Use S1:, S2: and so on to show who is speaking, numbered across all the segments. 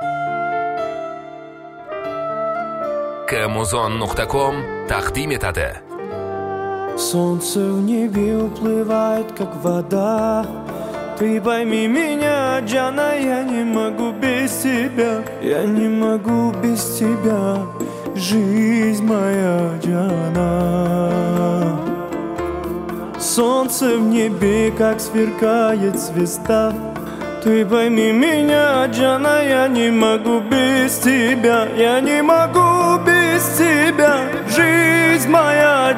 S1: Kmuzon.com taqdim etadi.
S2: Солнце в небе уплывает, как вода. Ты пойми меня, Джана, я не могу без тебя. Я не могу без тебя, жизнь моя, Джана. Солнце в небе, как сверкает звезда. Ты пойми меня, Джана, я не могу без тебя. Я не могу без тебя, жизнь моя,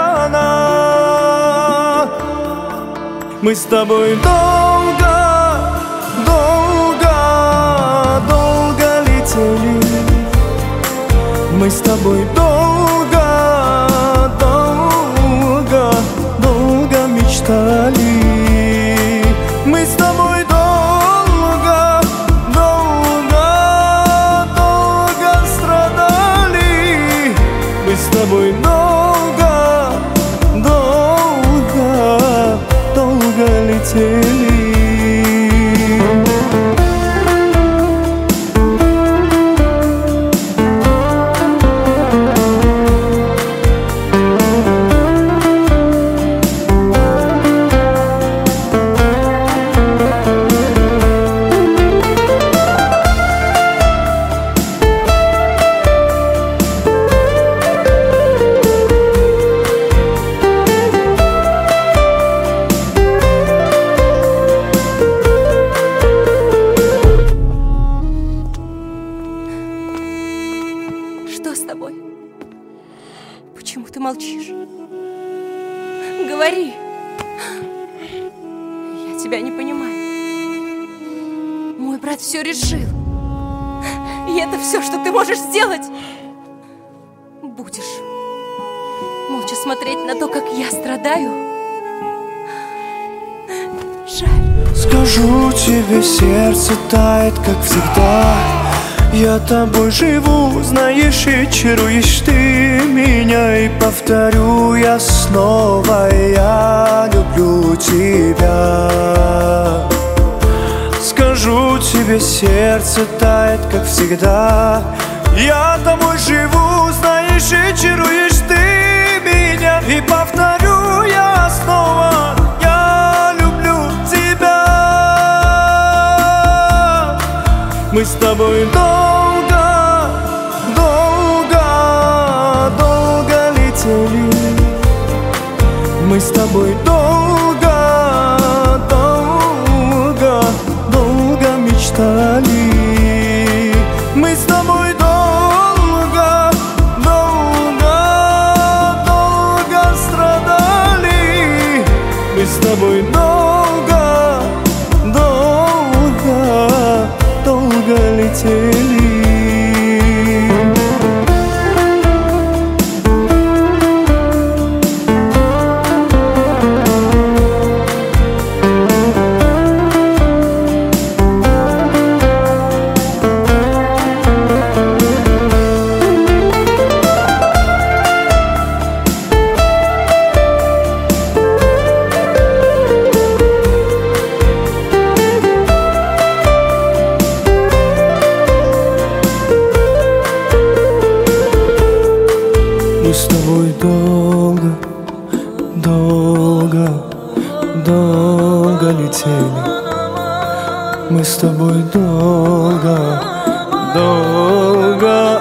S2: Джана. Мы с тобой долго, долго, долго летели. Мы с тобой долго, долго, долго мечтали. Мы с тобой долго, долго, долго страдали. Мы с тобой долго, долго, долго летели.
S3: Что с тобой? Почему ты молчишь? Говори. Я тебя не понимаю. Мой брат все решил. И это все, что ты можешь сделать. Будешь молча смотреть на то, как я страдаю. Жаль.
S2: Скажу тебе, сердце тает, как всегда. Я тобой живу, знаешь, и чаруешь ты меня. И повторю я снова, я люблю тебя. Скажу тебе, сердце тает, как всегда. Я тобой живу, знаешь, и чаруешь ты меня. И повторю я снова, я люблю тебя. Мы с тобой долго, долго, долго летели. Мы с тобой долго, долго, долго мечтали. Мы с тобой долго, долго, долго страдали. Мы с тобой долго, долго, долго летели. Мы с тобой долго, долго, долго летели. Мы с тобой долго, долго,